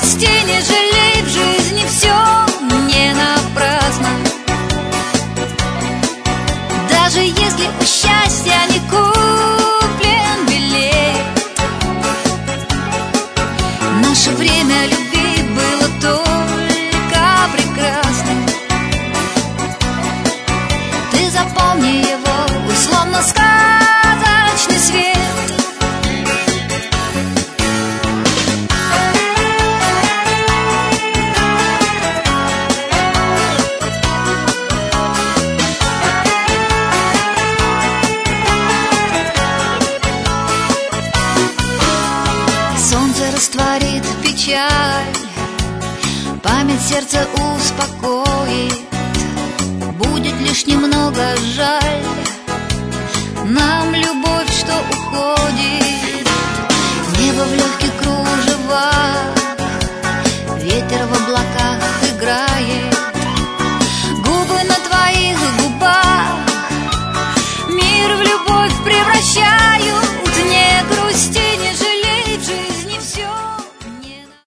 Учти, не жалей, в жизни все не напрасно. Даже если у счастья не куплен билет, наше время любви было только прекрасно. Ты запомни его, условно сказочный свет. Солнце растворит печаль, память сердца успокоит. Будет лишь немного жаль нам любовь, что уходит. Небо в легких